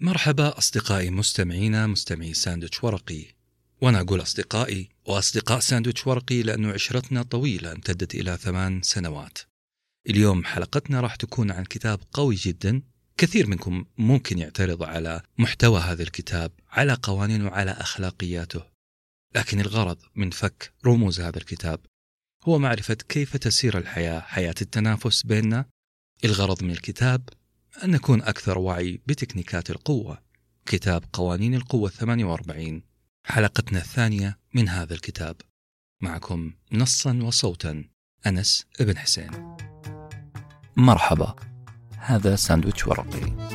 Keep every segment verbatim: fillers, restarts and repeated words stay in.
مرحبا أصدقائي مستمعينا مستمعي ساندويتش ورقي. وأنا أقول أصدقائي وأصدقاء ساندويتش ورقي لأنه عشرتنا طويلة امتدت إلى ثمان سنوات. اليوم حلقتنا راح تكون عن كتاب قوي جدا. كثير منكم ممكن يعترض على محتوى هذا الكتاب، على قوانينه وعلى أخلاقياته، لكن الغرض من فك رموز هذا الكتاب هو معرفة كيف تسير الحياة، حياة التنافس بيننا. الغرض من الكتاب أن نكون أكثر وعي بتكنيكات القوة. كتاب قوانين القوة الثمانية وأربعين، حلقتنا الثانية من هذا الكتاب. معكم نصا وصوتا أنس ابن حسين. مرحبا، هذا ساندويتش ورقي.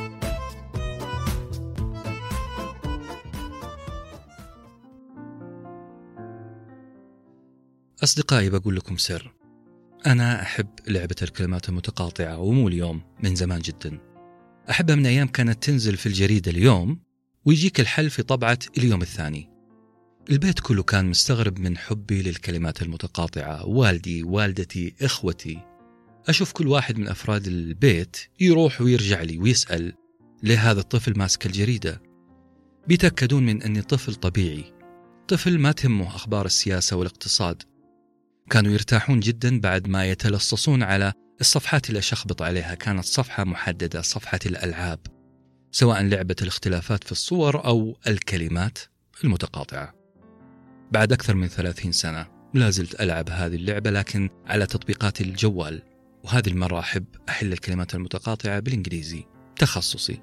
أصدقائي، بقول لكم سر، أنا أحب لعبة الكلمات المتقاطعة، ومو اليوم، من زمان جدا. أحبها من أيام كانت تنزل في الجريدة اليوم ويجيك الحل في طبعة اليوم الثاني. البيت كله كان مستغرب من حبي للكلمات المتقاطعة، والدي، والدتي، إخوتي. أشوف كل واحد من أفراد البيت يروح ويرجع لي ويسأل ليه هذا الطفل ماسك الجريدة. بيتأكدون من أني طفل طبيعي، طفل ما تهمه أخبار السياسة والاقتصاد. كانوا يرتاحون جدا بعد ما يتلصصون على الصفحات اللي أشخبط عليها. كانت صفحة محددة، صفحة الألعاب، سواء لعبة الاختلافات في الصور أو الكلمات المتقاطعة. بعد أكثر من ثلاثين سنة لازلت ألعب هذه اللعبة، لكن على تطبيقات الجوال. وهذه المرة أحب أحل الكلمات المتقاطعة بالإنجليزي، تخصصي.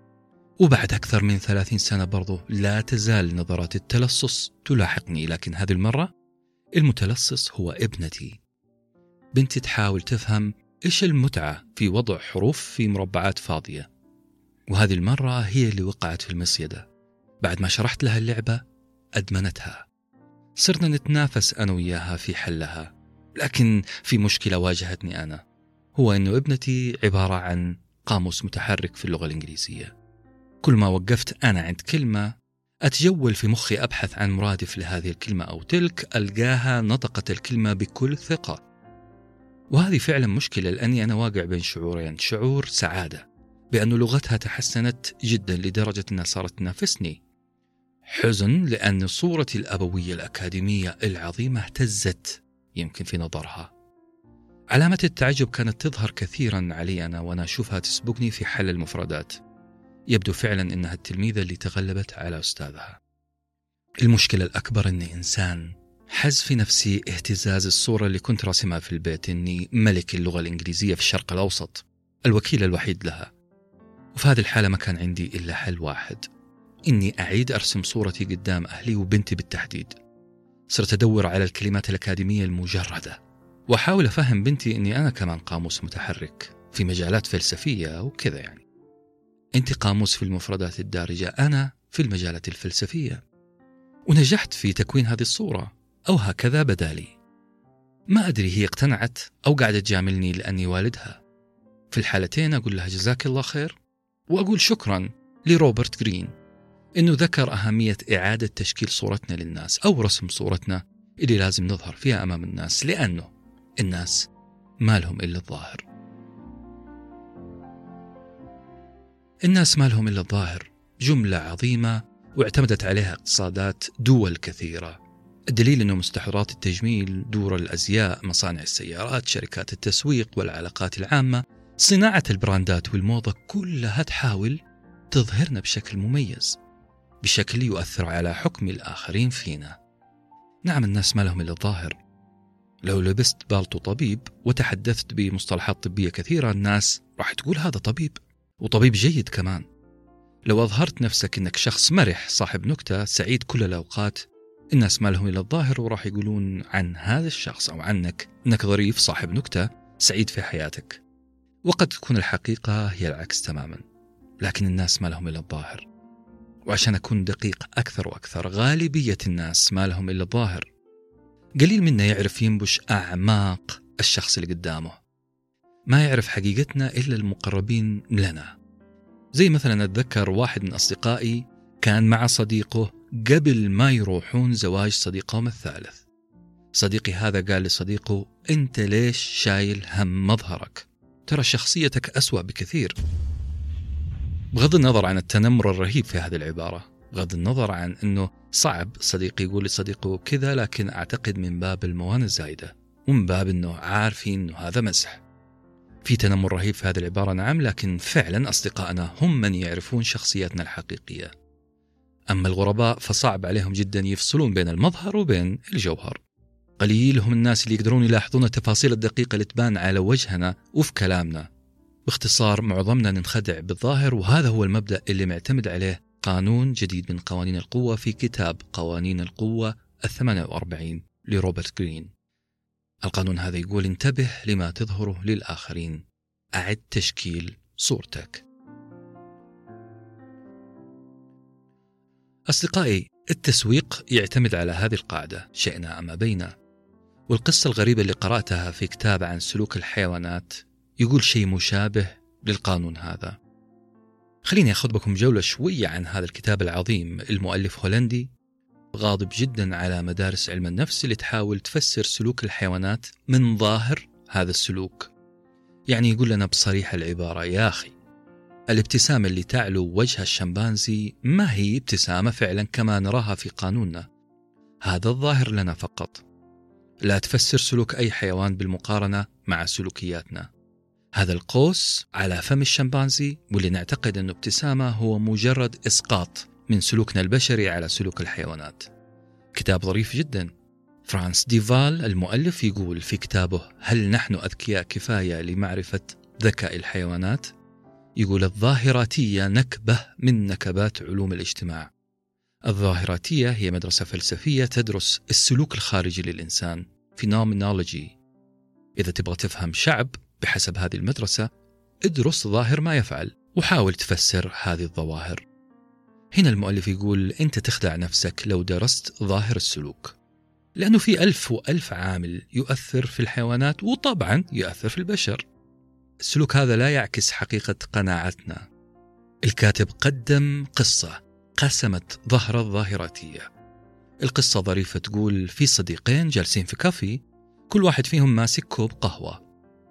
وبعد أكثر من ثلاثين سنة برضو لا تزال نظرات التلصص تلاحقني، لكن هذه المرة المتلصص هو ابنتي. بنتي تحاول تفهم إيش المتعة في وضع حروف في مربعات فاضية، وهذه المرة هي اللي وقعت في المصيدة. بعد ما شرحت لها اللعبة أدمنتها. صرنا نتنافس أنا وياها في حلها، لكن في مشكلة واجهتني أنا، هو أنه ابنتي عبارة عن قاموس متحرك في اللغة الإنجليزية. كل ما وقفت أنا عند كلمة أتجول في مخي أبحث عن مرادف لهذه الكلمة أو تلك، ألقاها نطقت الكلمة بكل ثقة. وهذه فعلا مشكلة، لأني أنا واقع بين شعورين: شعور سعادة بأن لغتها تحسنت جدا لدرجة أنها صارت تنافسني، حزن لأن صورتي الأبوية الأكاديمية العظيمة اهتزت يمكن في نظرها. علامة التعجب كانت تظهر كثيرا علي أنا وأنا أشوفها تسبقني في حل المفردات. يبدو فعلا أنها التلميذة اللي تغلبت على أستاذها. المشكلة الأكبر أني إنسان حز في نفسي اهتزاز الصورة اللي كنت راسمها في البيت، أني ملك اللغة الإنجليزية في الشرق الأوسط، الوكيل الوحيد لها. وفي هذه الحالة ما كان عندي إلا حل واحد: إني أعيد أرسم صورتي قدام أهلي وبنتي بالتحديد. صرت أدور على الكلمات الأكاديمية المجردة، وأحاول أفهم بنتي أني أنا كمان قاموس متحرك في مجالات فلسفية وكذا. يعني أنت قاموس في المفردات الدارجة، أنا في المجالات الفلسفية. ونجحت في تكوين هذه الصورة، أو هكذا بدالي. ما أدري هي اقتنعت أو قاعدة تجاملني لأني والدها. في الحالتين أقول لها جزاك الله خير، وأقول شكرا لروبرت جرين إنه ذكر أهمية إعادة تشكيل صورتنا للناس، أو رسم صورتنا اللي لازم نظهر فيها أمام الناس، لأنه الناس ما لهم إلا الظاهر. الناس ما لهم إلا الظاهر جملة عظيمة واعتمدت عليها اقتصادات دول كثيرة. الدليل أنه مستحضرات التجميل، دور الأزياء، مصانع السيارات، شركات التسويق والعلاقات العامة، صناعة البراندات والموضة، كلها تحاول تظهرنا بشكل مميز، بشكل يؤثر على حكم الآخرين فينا. نعم، الناس ما لهم إلا الظاهر. لو لبست بالطو طبيب وتحدثت بمصطلحات طبية كثيرة، الناس راح تقول هذا طبيب، وطبيب جيد كمان. لو أظهرت نفسك أنك شخص مرح، صاحب نكتة، سعيد كل الأوقات، الناس ما لهم إلا الظاهر وراح يقولون عن هذا الشخص أو عنك أنك ظريف، صاحب نكتة، سعيد في حياتك. وقد تكون الحقيقة هي العكس تماما، لكن الناس ما لهم إلا الظاهر. وعشان أكون دقيق أكثر وأكثر، غالبية الناس ما لهم إلا الظاهر. قليل منا يعرف ينبش أعماق الشخص اللي قدامه. ما يعرف حقيقتنا إلا المقربين لنا. زي مثلا أتذكر واحد من أصدقائي كان مع صديقه قبل ما يروحون زواج صديقهم الثالث. صديقي هذا قال لصديقه: أنت ليش شايل هم مظهرك؟ ترى شخصيتك أسوأ بكثير. بغض النظر عن التنمر الرهيب في هذه العبارة، بغض النظر عن أنه صعب صديقي يقول لصديقه كذا، لكن أعتقد من باب الموانة الزايدة ومن باب أنه عارفين أنه هذا مزح. في تنمر رهيب في هذه العبارة نعم، لكن فعلا أصدقائنا هم من يعرفون شخصياتنا الحقيقية. أما الغرباء فصعب عليهم جدا يفصلون بين المظهر وبين الجوهر. قليل هم الناس اللي يقدرون يلاحظون التفاصيل الدقيقة اللي تبان على وجهنا وفي كلامنا. باختصار معظمنا ننخدع بالظاهر، وهذا هو المبدأ اللي معتمد عليه قانون جديد من قوانين القوة في كتاب قوانين القوة الثمانية وأربعين لروبرت جرين. القانون هذا يقول: انتبه لما تظهره للآخرين، أعد تشكيل صورتك. أصدقائي، التسويق يعتمد على هذه القاعدة شئنا أم أبينا. والقصة الغريبة اللي قرأتها في كتاب عن سلوك الحيوانات يقول شيء مشابه للقانون هذا. خليني أخذ بكم جولة شوية عن هذا الكتاب العظيم. المؤلف هولندي غاضب جدا على مدارس علم النفس اللي تحاول تفسر سلوك الحيوانات من ظاهر هذا السلوك. يعني يقول لنا بصريح العبارة: يا أخي، الابتسامة اللي تعلو وجه الشمبانزي ما هي ابتسامة فعلا كما نراها في قانوننا، هذا الظاهر لنا فقط. لا تفسر سلوك أي حيوان بالمقارنة مع سلوكياتنا. هذا القوس على فم الشمبانزي واللي نعتقد أنه ابتسامة هو مجرد إسقاط من سلوكنا البشري على سلوك الحيوانات. كتاب ظريف جدا. فرانس ديفال المؤلف يقول في كتابه: هل نحن أذكياء كفاية لمعرفة ذكاء الحيوانات؟ يقول: الظاهراتية نكبة من نكبات علوم الاجتماع. الظاهراتية هي مدرسة فلسفية تدرس السلوك الخارجي للإنسان، phenomenology. إذا تبغى تفهم شعب بحسب هذه المدرسة، ادرس ظاهر ما يفعل وحاول تفسر هذه الظواهر. هنا المؤلف يقول: أنت تخدع نفسك لو درست ظاهر السلوك، لأنه في ألف وألف عامل يؤثر في الحيوانات وطبعا يؤثر في البشر. السلوك هذا لا يعكس حقيقة قناعتنا. الكاتب قدم قصة قسمت ظهر الظاهراتية. القصة ظريفة، تقول في صديقين جالسين في كافي، كل واحد فيهم ماسك كوب قهوة.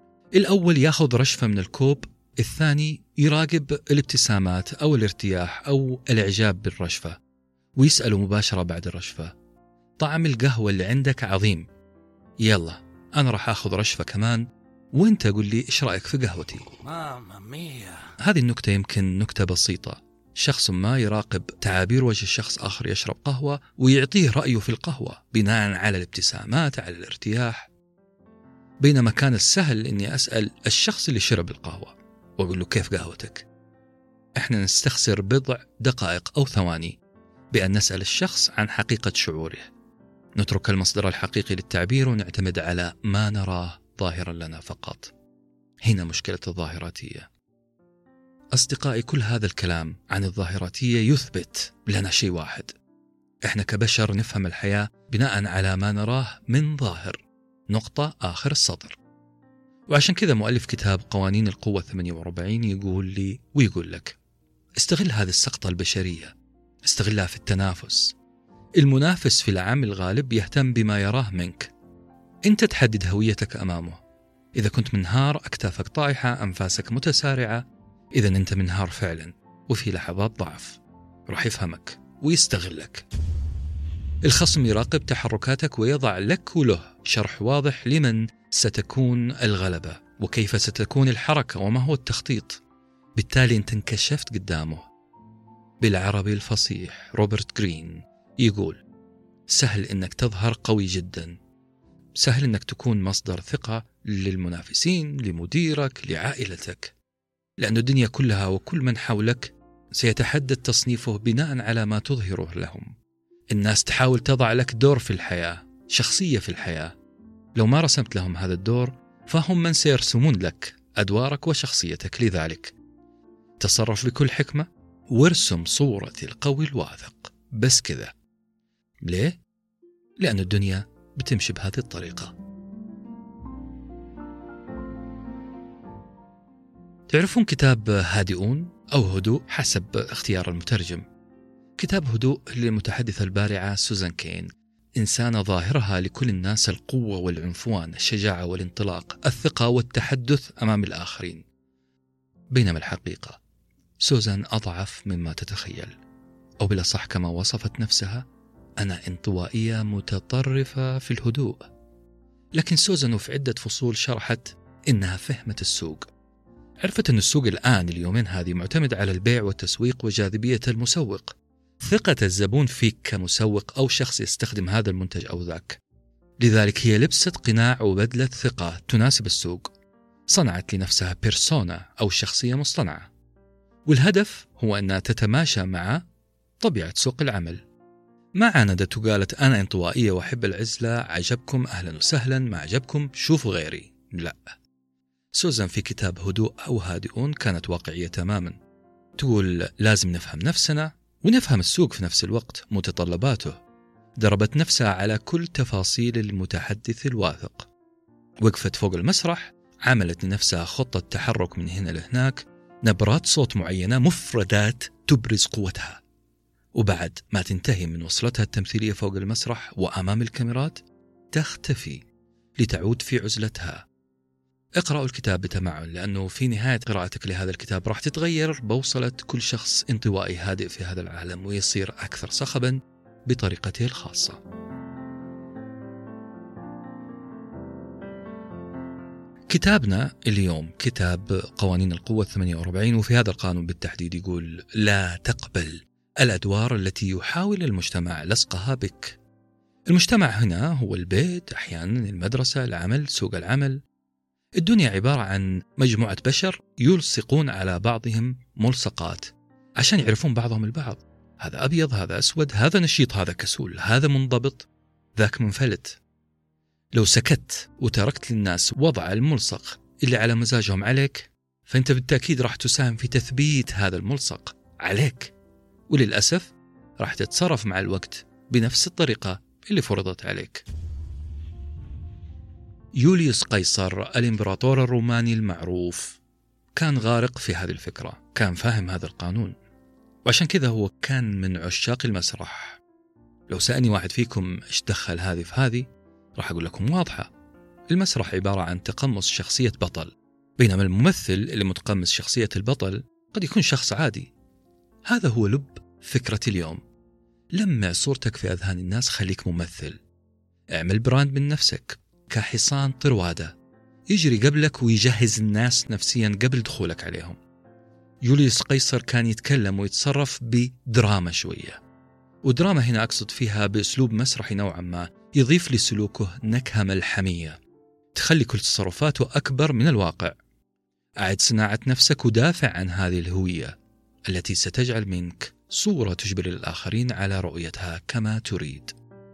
الأول ياخذ رشفة من الكوب، الثاني يراقب الابتسامات أو الارتياح أو الإعجاب بالرشفة ويسأله مباشرة بعد الرشفة: طعم القهوة اللي عندك عظيم، يلا أنا راح أخذ رشفة كمان وانت قل لي إيش رأيك في قهوتي. ماما ميا. هذه النكتة يمكن نكتة بسيطة. شخص ما يراقب تعابير وجه الشخص آخر يشرب قهوة ويعطيه رأيه في القهوة بناء على الابتسامات، على الارتياح. بينما كان السهل إني أسأل الشخص اللي شرب القهوة وأقول له: كيف قهوتك؟ إحنا نستخسر بضع دقائق أو ثواني بأن نسأل الشخص عن حقيقة شعوره. نترك المصدر الحقيقي للتعبير ونعتمد على ما نراه ظاهرا لنا فقط. هنا مشكلة الظاهراتية. أصدقائي، كل هذا الكلام عن الظاهراتية يثبت لنا شيء واحد: إحنا كبشر نفهم الحياة بناء على ما نراه من ظاهر، نقطة آخر السطر. وعشان كذا مؤلف كتاب قوانين القوة ثمانية وأربعين يقول لي ويقول لك: استغل هذه السقطة البشرية، استغلها في التنافس. المنافس في العام الغالب يهتم بما يراه منك، أنت تحدد هويتك أمامه. إذا كنت منهار، أكتافك طائحة، أنفاسك متسارعة، إذا أنت منهار فعلا وفي لحظات ضعف، راح يفهمك ويستغلك. الخصم يراقب تحركاتك ويضع لك وله شرح واضح لمن ستكون الغلبة وكيف ستكون الحركة وما هو التخطيط. بالتالي أنت انكشفت قدامه. بالعربي الفصيح روبرت جرين يقول: سهل إنك تظهر قوي جدا، سهل إنك تكون مصدر ثقة للمنافسين، لمديرك، لعائلتك، لأن الدنيا كلها وكل من حولك سيتحدد تصنيفه بناء على ما تظهره لهم. الناس تحاول تضع لك دور في الحياة، شخصية في الحياة. لو ما رسمت لهم هذا الدور فهم من سيرسمون لك أدوارك وشخصيتك. لذلك تصرف بكل حكمة وارسم صورة القوي الواثق، بس كذا. ليه؟ لأن الدنيا بتمشي بهذه الطريقة. تعرفون كتاب هادئون أو هدوء حسب اختيار المترجم؟ كتاب هدوء للمتحدثة البارعة سوزان كين، إنسانة ظاهرها لكل الناس القوة والعنفوان، الشجاعة والانطلاق، الثقة والتحدث أمام الآخرين. بينما الحقيقة سوزان أضعف مما تتخيل، أو بالأصح كما وصفت نفسها: أنا انطوائية متطرفة في الهدوء. لكن سوزان في عدة فصول شرحت إنها فهمت السوق. عرفت أن السوق الآن اليومين هذه معتمد على البيع والتسويق وجاذبية المسوق، ثقة الزبون فيك كمسوق أو شخص يستخدم هذا المنتج أو ذاك. لذلك هي لبست قناع وبدلة ثقة تناسب السوق، صنعت لنفسها بيرسونا أو شخصية مصطنعة، والهدف هو أنها تتماشى مع طبيعة سوق العمل. ما عاندت وقالت أنا انطوائية وأحب العزلة، عجبكم أهلا وسهلا، ما عجبكم شوفوا غيري. لا، سوزان في كتاب هدوء أو هادئون كانت واقعية تماما، تقول لازم نفهم نفسنا ونفهم السوق في نفس الوقت متطلباته. دربت نفسها على كل تفاصيل المتحدث الواثق، وقفت فوق المسرح، عملت لنفسها خطة تحرك من هنا لهناك، نبرات صوت معينة، مفردات تبرز قوتها، وبعد ما تنتهي من وصلتها التمثيلية فوق المسرح وأمام الكاميرات تختفي لتعود في عزلتها. اقرأوا الكتاب بتمعن، لأنه في نهاية قراءتك لهذا الكتاب راح تتغير بوصلة كل شخص انطوائي هادئ في هذا العالم، ويصير أكثر صخبا بطريقته الخاصة. كتابنا اليوم كتاب قوانين القوة الثمانية وأربعين، وفي هذا القانون بالتحديد يقول: لا تقبل الأدوار التي يحاول المجتمع لصقها بك. المجتمع هنا هو البيت، أحيانا المدرسة، العمل، سوق العمل. الدنيا عبارة عن مجموعة بشر يلصقون على بعضهم ملصقات عشان يعرفون بعضهم البعض. هذا أبيض، هذا أسود، هذا نشيط، هذا كسول، هذا منضبط، ذاك منفلت. لو سكت وتركت للناس وضع الملصق اللي على مزاجهم عليك، فأنت بالتأكيد راح تساهم في تثبيت هذا الملصق عليك، وللأسف راح تتصرف مع الوقت بنفس الطريقة اللي فرضت عليك. يوليوس قيصر الإمبراطور الروماني المعروف كان غارق في هذه الفكرة، كان فاهم هذا القانون، وعشان كذا هو كان من عشاق المسرح. لو سألني واحد فيكم إيش دخل هذه في هذه، راح أقول لكم واضحة: المسرح عبارة عن تقمص شخصية بطل، بينما الممثل اللي متقمص شخصية البطل قد يكون شخص عادي. هذا هو لب فكرة اليوم. لمع صورتك في أذهان الناس، خليك ممثل، اعمل براند من نفسك كحصان طروادة يجري قبلك ويجهز الناس نفسيا قبل دخولك عليهم. يوليوس قيصر كان يتكلم ويتصرف بدراما شوية، ودراما هنا أقصد فيها بأسلوب مسرحي نوعا ما، يضيف لسلوكه نكهة ملحمية تخلي كل تصرفاته أكبر من الواقع. أعد صناعة نفسك ودافع عن هذه الهوية التي ستجعل منك صورة تجبر الآخرين على رؤيتها كما تريد.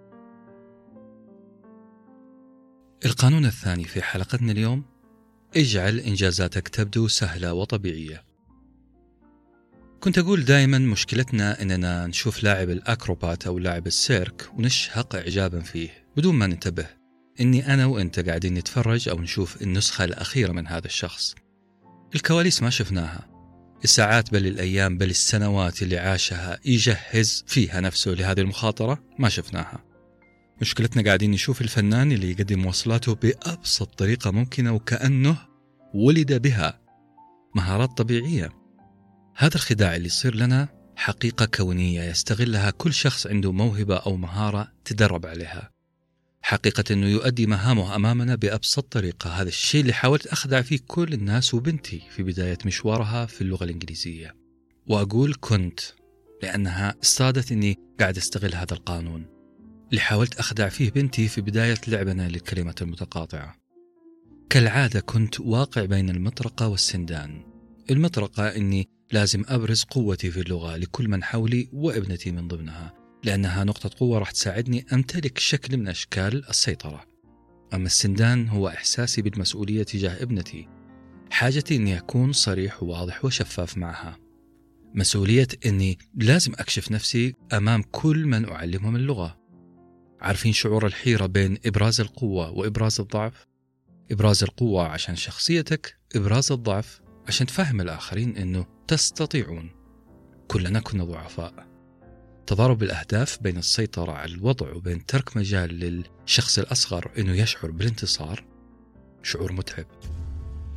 القانون الثاني في حلقتنا اليوم: اجعل إنجازاتك تبدو سهلة وطبيعية. كنت أقول دائما مشكلتنا أننا نشوف لاعب الأكروبات أو لاعب السيرك ونشهق إعجابا فيه بدون ما ننتبه إني أنا وإنت قاعدين نتفرج أو نشوف النسخة الأخيرة من هذا الشخص. الكواليس ما شفناها، الساعات بل الأيام بل السنوات اللي عاشها يجهز فيها نفسه لهذه المخاطرة ما شفناها. مشكلتنا قاعدين نشوف الفنان اللي يقدم وصلاته بأبسط طريقة ممكنة وكأنه ولد بها، مهارات طبيعية. هذا الخداع اللي يصير لنا حقيقة كونية يستغلها كل شخص عنده موهبة أو مهارة تدرب عليها. حقيقة أنه يؤدي مهامه أمامنا بأبسط طريقة. هذا الشيء اللي حاولت أخدع فيه كل الناس وبنتي في بداية مشوارها في اللغة الإنجليزية. وأقول كنت لأنها استادت أني قاعد أستغل هذا القانون اللي حاولت أخدع فيه بنتي في بداية لعبنا للكلمات المتقاطعة. كالعادة كنت واقع بين المطرقة والسندان. المطرقة أني لازم أبرز قوتي في اللغة لكل من حولي وابنتي من ضمنها، لأنها نقطة قوة راح تساعدني أمتلك شكل من أشكال السيطرة. أما السندان هو إحساسي بالمسؤولية تجاه ابنتي، حاجتي أني أكون صريح وواضح وشفاف معها، مسؤولية أني لازم أكشف نفسي أمام كل من أعلمهم اللغة. عارفين شعور الحيرة بين إبراز القوة وإبراز الضعف؟ إبراز القوة عشان شخصيتك، إبراز الضعف عشان تفهم الآخرين أنه تستطيعون. كلنا كنا ضعفاء. تضارب الأهداف بين السيطرة على الوضع وبين ترك مجال للشخص الأصغر أنه يشعر بالانتصار شعور متعب.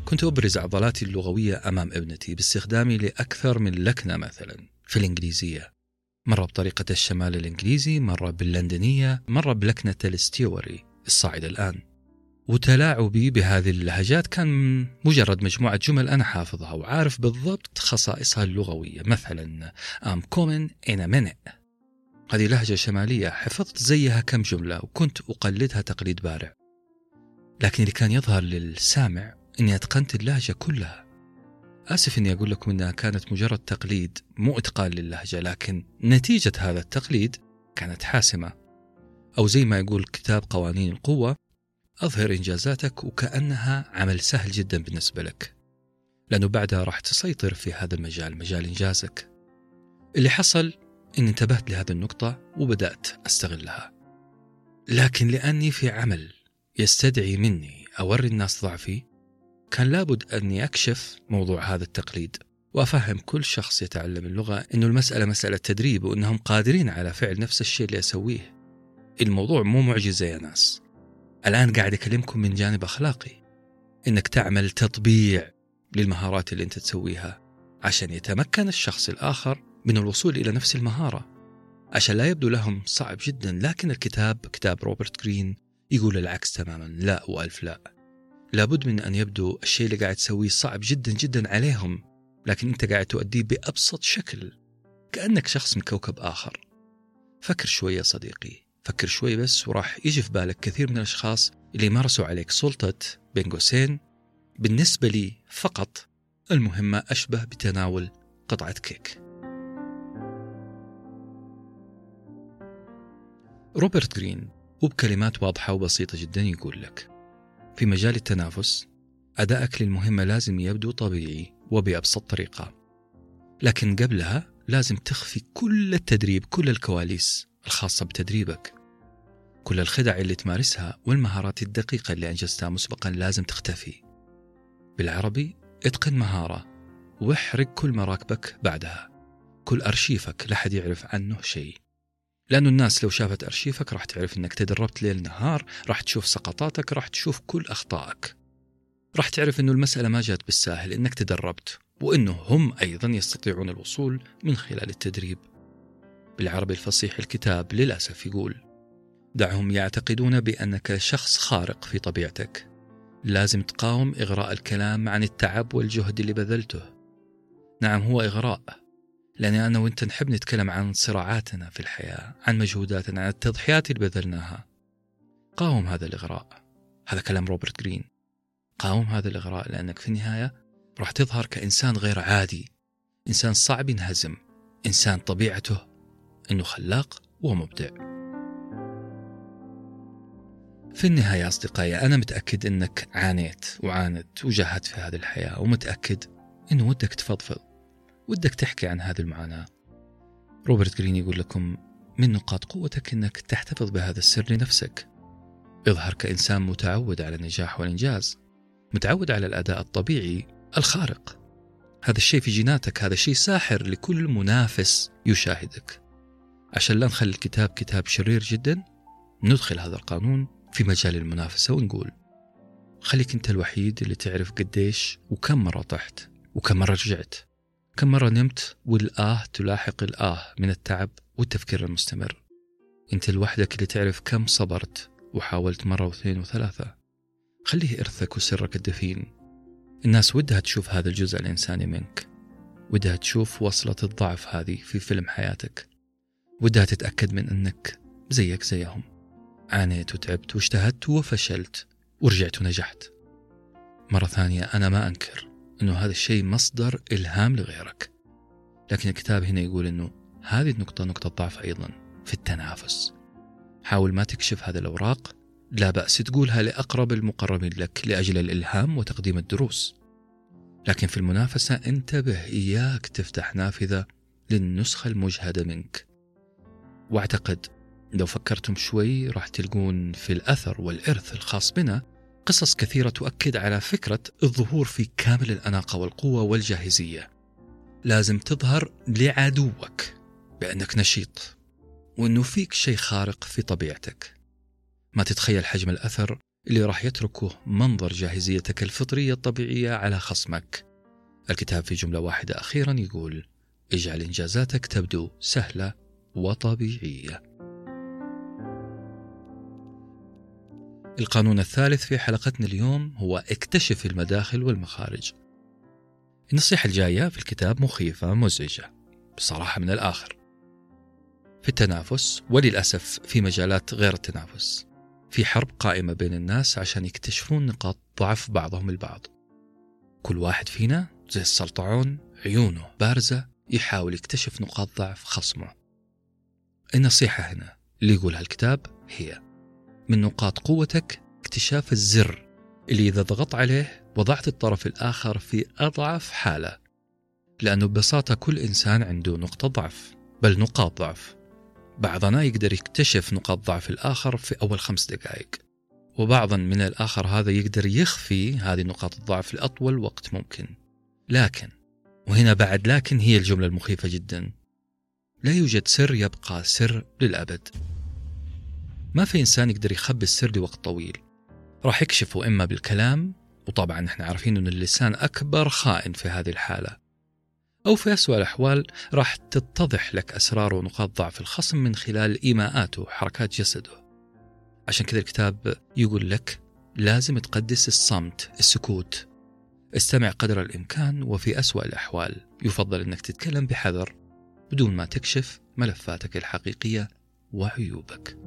كنت أبرز عضلاتي اللغوية أمام ابنتي باستخدامي لأكثر من لكنة، مثلا في الإنجليزية مرة بطريقة الشمال الإنجليزي، مرة باللندنية، مرة بلكنة الستيوري الصاعد الآن. وتلاعبي بهذه اللهجات كان مجرد مجموعة جمل أنا حافظها وعارف بالضبط خصائصها اللغوية. مثلا I'm coming in a minute، هذه لهجة شمالية، حفظت زيها كم جملة وكنت أقلدها تقليد بارع. لكن اللي كان يظهر للسامع أني أتقنت اللهجة كلها. آسف أني أقول لكم أنها كانت مجرد تقليد مو إتقان للهجة، لكن نتيجة هذا التقليد كانت حاسمة. أو زي ما يقول كتاب قوانين القوة، أظهر إنجازاتك وكأنها عمل سهل جدا بالنسبة لك، لأنه بعدها راح تسيطر في هذا المجال، مجال إنجازك. اللي حصل أني انتبهت لهذه النقطة وبدأت أستغلها. لكن لأني في عمل يستدعي مني أوري الناس ضعفي، كان لابد أني أكشف موضوع هذا التقليد وأفهم كل شخص يتعلم اللغة أنه المسألة مسألة تدريب، وأنهم قادرين على فعل نفس الشيء اللي أسويه. الموضوع مو معجزة يا ناس. الآن قاعد أكلمكم من جانب أخلاقي، إنك تعمل تطبيع للمهارات اللي أنت تسويها عشان يتمكن الشخص الآخر من الوصول إلى نفس المهارة، عشان لا يبدو لهم صعب جدا. لكن الكتاب، كتاب روبرت جرين، يقول العكس تماما، لا وألف لا. لابد من أن يبدو الشيء اللي قاعد تسويه صعب جدا جدا عليهم، لكن أنت قاعد تؤديه بأبسط شكل، كأنك شخص من كوكب آخر. فكر شوي يا صديقي، فكر شوي بس، وراح يجي في بالك كثير من الأشخاص اللي مارسوا عليك سلطة بين قوسين بالنسبة لي فقط المهمة أشبه بتناول قطعة كيك. روبرت جرين وبكلمات واضحة وبسيطة جدا يقول لك: في مجال التنافس أدائك للمهمة لازم يبدو طبيعي وبأبسط طريقة، لكن قبلها لازم تخفي كل التدريب، كل الكواليس الخاصة بتدريبك، كل الخدع اللي تمارسها والمهارات الدقيقة اللي أنجزتها مسبقا لازم تختفي. بالعربي، اتقن مهارة واحرق كل مراكبك بعدها، كل أرشيفك لحد يعرف عنه شيء. لأنه الناس لو شافت أرشيفك راح تعرف أنك تدربت ليل نهار، راح تشوف سقطاتك، راح تشوف كل أخطائك، راح تعرف أنه المسألة ما جات بالساهل، أنك تدربت، وأنه هم أيضا يستطيعون الوصول من خلال التدريب. بالعربي الفصيح الكتاب للأسف يقول: دعهم يعتقدون بأنك شخص خارق في طبيعتك، لازم تقاوم إغراء الكلام عن التعب والجهد اللي بذلته. نعم، هو إغراء، لأن أنا وإنت نحب نتكلم عن صراعاتنا في الحياة، عن مجهوداتنا، عن التضحيات اللي بذلناها. قاوم هذا الإغراء، هذا كلام روبرت جرين. قاوم هذا الإغراء، لأنك في النهاية راح تظهر كإنسان غير عادي، إنسان صعب ينهزم، إنسان طبيعته إنه خلاق ومبدع. في النهاية أصدقائي، أنا متأكد أنك عانيت وعانت وجاهدت في هذه الحياة، ومتأكد أنه ودك تفضفض، ودك تحكي عن هذه المعاناة. روبرت جرين يقول لكم: من نقاط قوتك أنك تحتفظ بهذا السر لنفسك. اظهر كإنسان متعود على النجاح والإنجاز، متعود على الأداء الطبيعي الخارق. هذا الشيء في جيناتك، هذا الشيء ساحر لكل منافس يشاهدك. عشان لا نخلي الكتاب كتاب شرير جدا، ندخل هذا القانون في مجال المنافسة ونقول: خليك أنت الوحيد اللي تعرف قديش وكم مرة طحت وكم مرة رجعت، كم مرة نمت والآه تلاحق الآه من التعب والتفكير المستمر. أنت لوحدك اللي تعرف كم صبرت وحاولت مرة واثنين وثلاثة. خليه إرثك وسرك الدفين. الناس ودها تشوف هذا الجزء الإنساني منك، ودها تشوف وصلة الضعف هذه في فيلم حياتك، ودها تتأكد من أنك زيك زيهم، عانيت وتعبت واجتهدت وفشلت ورجعت ونجحت. مرة ثانية، أنا ما أنكر أنه هذا الشيء مصدر إلهام لغيرك، لكن الكتاب هنا يقول أنه هذه النقطة نقطة ضعف أيضا في التنافس. حاول ما تكشف هذه الأوراق، لا بأس تقولها لأقرب المقربين لك لأجل الإلهام وتقديم الدروس، لكن في المنافسة انتبه، إياك تفتح نافذة للنسخة المجهدة منك. واعتقد لو فكرتم شوي راح تلقون في الأثر والإرث الخاص بنا قصص كثيرة تؤكد على فكرة الظهور في كامل الأناقة والقوة والجاهزية. لازم تظهر لعدوك بأنك نشيط وأنه فيك شيء خارق في طبيعتك. ما تتخيل حجم الأثر اللي راح يتركه منظر جاهزيتك الفطرية الطبيعية على خصمك. الكتاب في جملة واحدة أخيرا يقول: اجعل إنجازاتك تبدو سهلة وطبيعية. القانون الثالث في حلقتنا اليوم هو اكتشف المداخل والمخارج. النصيحة الجاية في الكتاب مخيفة مزعجة بصراحة من الآخر. في التنافس، وللأسف في مجالات غير التنافس، في حرب قائمة بين الناس عشان يكتشفون نقاط ضعف بعضهم البعض. كل واحد فينا زي السلطعون عيونه بارزة يحاول يكتشف نقاط ضعف خصمه. النصيحة هنا اللي يقولها الكتاب هي: من نقاط قوتك اكتشاف الزر اللي إذا ضغط عليه وضعت الطرف الآخر في أضعف حالة، لأنه ببساطة كل إنسان عنده نقطة ضعف، بل نقاط ضعف. بعضنا يقدر يكتشف نقاط ضعف الآخر في أول خمس دقائق، وبعضا من الآخر هذا يقدر يخفي هذه نقاط الضعف لأطول وقت ممكن. لكن، وهنا بعد لكن هي الجملة المخيفة جدا، لا يوجد سر يبقى سر للأبد. ما في إنسان يقدر يخبي السر لوقت طويل، راح يكشفه إما بالكلام، وطبعا نحن عارفين أن اللسان أكبر خائن في هذه الحالة، أو في أسوأ الأحوال راح تتضح لك أسرار ونقاط ضعف الخصم من خلال إيماءاته وحركات جسده. عشان كذا الكتاب يقول لك لازم تقدس الصمت، السكوت، استمع قدر الإمكان، وفي أسوأ الأحوال يفضل أنك تتكلم بحذر بدون ما تكشف ملفاتك الحقيقية وعيوبك.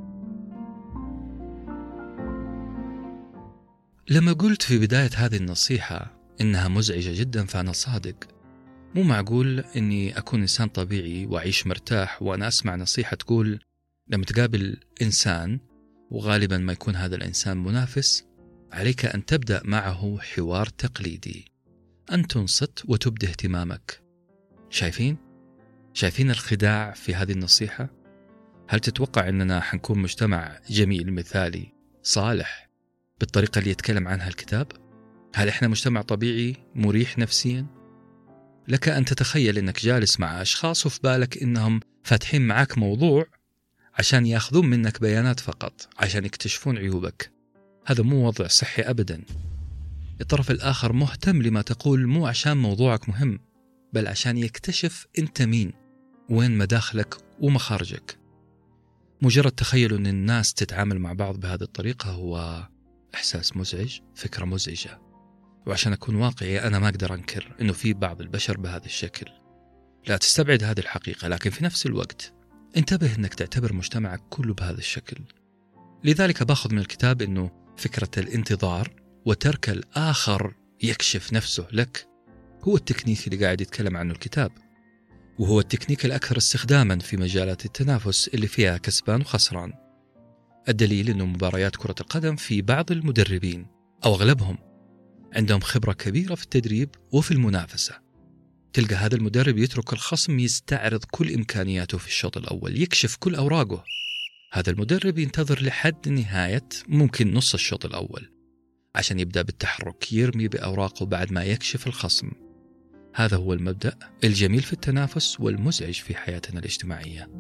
لما قلت في بداية هذه النصيحة إنها مزعجة جدا فأنا صادق. مو معقول أني أكون إنسان طبيعي وأعيش مرتاح وأنا أسمع نصيحة تقول لما تقابل إنسان وغالبا ما يكون هذا الإنسان منافس، عليك أن تبدأ معه حوار تقليدي، أن تنصت وتبدي اهتمامك. شايفين؟ شايفين الخداع في هذه النصيحة؟ هل تتوقع أننا حنكون مجتمع جميل مثالي صالح بالطريقة اللي يتكلم عنها الكتاب؟ هل إحنا مجتمع طبيعي مريح نفسيا؟ لك أن تتخيل أنك جالس مع أشخاص وفي بالك أنهم فاتحين معاك موضوع عشان يأخذون منك بيانات فقط، عشان يكتشفون عيوبك. هذا مو وضع صحي أبدا. الطرف الآخر مهتم لما تقول مو عشان موضوعك مهم، بل عشان يكتشف أنت مين، وين مداخلك ومخارجك. مجرد تخيل أن الناس تتعامل مع بعض بهذه الطريقة هو إحساس مزعج، فكرة مزعجة. وعشان أكون واقعي أنا ما أقدر أنكر أنه في بعض البشر بهذا الشكل. لا تستبعد هذه الحقيقة، لكن في نفس الوقت انتبه أنك تعتبر مجتمعك كله بهذا الشكل. لذلك باخذ من الكتاب أنه فكرة الانتظار وترك الآخر يكشف نفسه لك هو التكنيك اللي قاعد يتكلم عنه الكتاب، وهو التكنيك الأكثر استخداما في مجالات التنافس اللي فيها كسبان وخسران. الدليل أنه مباريات كرة القدم في بعض المدربين أو أغلبهم عندهم خبرة كبيرة في التدريب وفي المنافسة. تلقى هذا المدرب يترك الخصم يستعرض كل إمكانياته في الشوط الأول، يكشف كل أوراقه. هذا المدرب ينتظر لحد نهاية ممكن نص الشوط الأول عشان يبدأ بالتحرك، يرمي بأوراقه بعد ما يكشف الخصم. هذا هو المبدأ الجميل في التنافس والمزعج في حياتنا الاجتماعية.